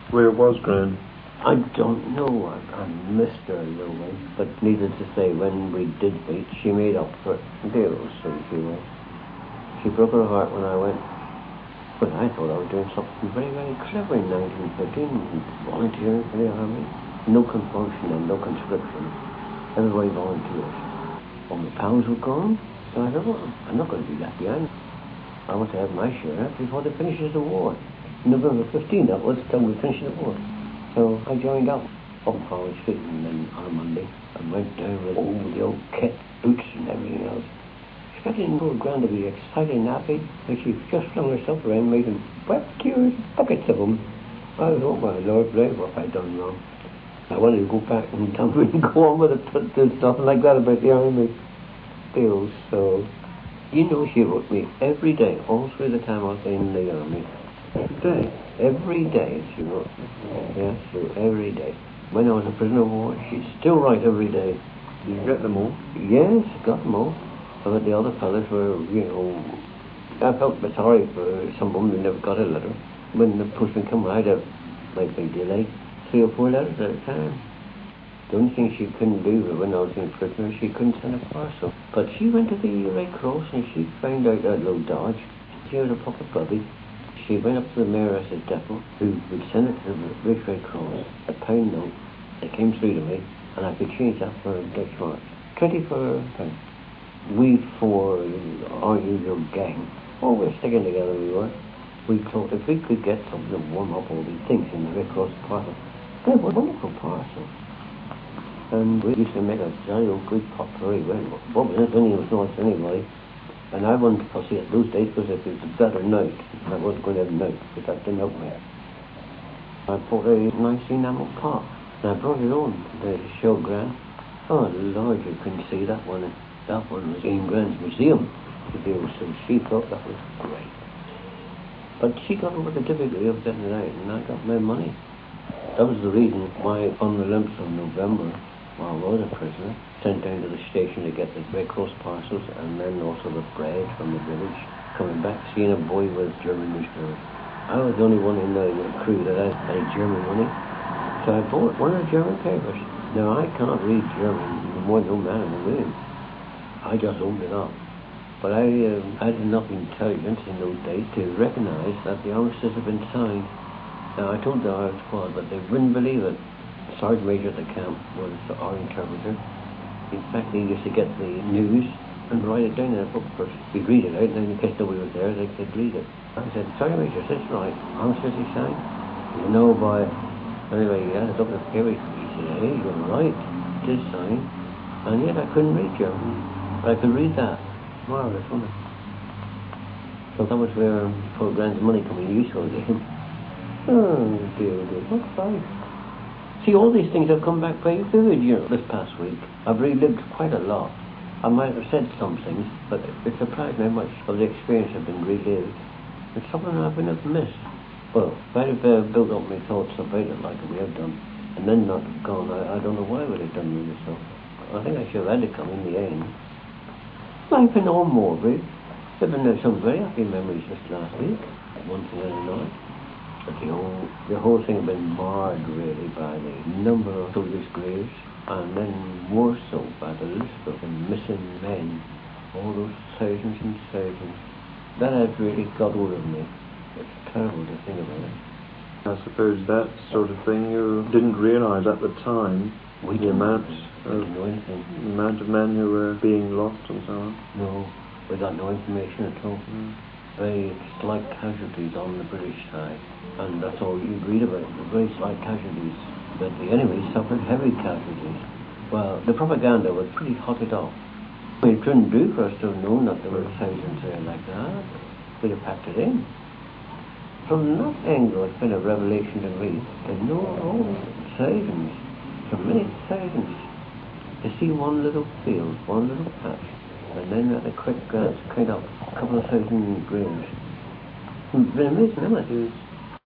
Where was Gran? I don't know. I missed her a little way. But needless to say, when we did meet, she made up for it. Dear old soul she was. She broke her heart when I went. But I thought I was doing something very, very clever in 1915, volunteering for the army. No compulsion and no conscription. Everybody volunteers. All my pals were gone, so I thought, well, I'm not going to be left behind. I want to have my share before they finishes the war. November 15, that was till we finished the war. So I joined up on College Street and then on a Monday. I went down with all the old kit, boots and everything else. Expecting poor Gran to be excited and happy, and she just flung herself around making wet cures, buckets of them. I was, oh my Lord, blame what I'd done wrong. I wanted to go back and tell her and go on with it, but there's nothing like that about the army. Still, so, you know, she wrote me every day, all through the time I was in the army. Every day? Every day she wrote me. Yes, so every day. When I was a prisoner of war, she'd still write every day. Did you get them all? Yes, got them all. But the other fellas were, you know, I felt a bit sorry for some of them who never got a letter. When the postman came, I'd have, like, big delay, 3 or 4 letters at a time. The only thing she couldn't do when I was in prison, she couldn't send a parcel. But she went to the Red Cross and she found out that little Dodge. She was a proper bubby. She went up to the mayoress at Depot, who would send it to the British Red Cross, a £1 note. It came through to me, and I could change that for Dutch marks. 24 pounds. We 4, our usual gang, always sticking together we were. We thought if we could get something to warm up all these things in the Red Cross parcel, they were wonderful parcels. And we used to make a jolly old good potpourri. What was it? When he was not to anybody. And I wasn't fussy at those days because if it was better night, I wasn't going to have night, because that didn't help me. I bought a nice enamel pot, and I brought it on to show Gran. Oh Lord, you couldn't see that one. That one was in Gran's museum. So she thought that was great. But she got over the difficulty of getting it out, and I got my money. That was the reason why on the 11th of November, while I was a prisoner, sent down to the station to get the Red Cross parcels and then also the bread from the village. Coming back, seeing a boy with German newspapers. I was the only one in the crew that had any German money. So I bought one of the German papers. Now, I cannot read German more than no man in the moon. I just opened it up. But I had enough intelligence in those days to recognize that the armistice had been signed. Now, I told the Irish squad, but they wouldn't believe it. The Sergeant Major at the camp was our interpreter. In fact, he used to get the news and write it down in a book first. He'd read it out, and then in case nobody was there, they could read it. I said, Sergeant Major, is this right? Armistice is signed? He said, no, boy. Anyway, he had it up in the paper. He said, hey, you're right. It is signed. And yet I couldn't read German. But I could read that. Marvellous, wasn't it? So that was where poor Gran's money coming useful again. Oh, dear. What's life? See, all these things have come back very vivid, this past week. I've relived quite a lot. I might have said some things, but it surprised me how much of the experience have been relived. It's something I wouldn't have missed. Well, if I'd have built up my thoughts about it like we have done, and then not gone, I don't know why I would have done with myself. I think I should have had to come in the end. Life in all Morbid. There have been some very happy memories just last week, one thing and another. But the whole thing had been marred really by the number of soldiers' graves, and then more so by the list of the missing men, all those thousands and thousands. That had really got hold of me. It's terrible to think about it. I suppose that sort of thing you didn't realise at the time, the amount of men who were being lost and so on. No, we got no information at all. Very slight casualties on the British side, and that's all you read about, very slight casualties. But the enemy suffered heavy casualties. Well, the propaganda was pretty hotted up. It couldn't do for us to have known that there were thousands there like that. We'd have packed it in. From that angle, it's been a revelation to me to know all thousands, so many thousands, to see one little field, one little patch, and then at a quick glance count up a couple of thousand graves. It's been amazing, isn't it?